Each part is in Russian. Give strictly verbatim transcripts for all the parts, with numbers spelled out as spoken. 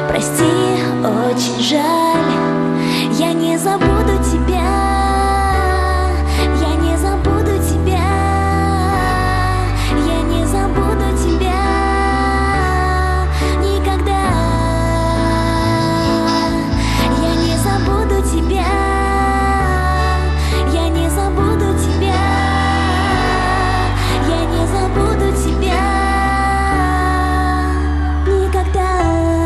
Прости, очень жаль, я не забуду тебя. Я не забуду тебя. Я не забуду тебя никогда. Я не забуду тебя. Я не забуду тебя. Я не забуду тебя никогда.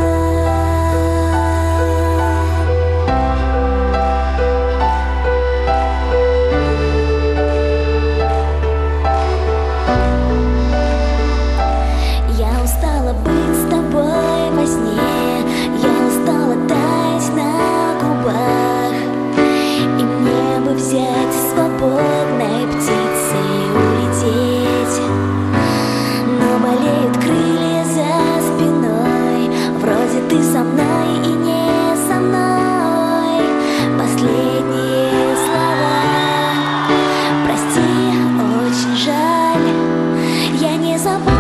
Я устала быть с тобой во сне, я устала таять на губах, и мне бы взять свободной птицей улететь. Но болеют крылья за спиной, вроде ты со мной и не со мной. Последние слова. Прости, очень жаль, я не забуду.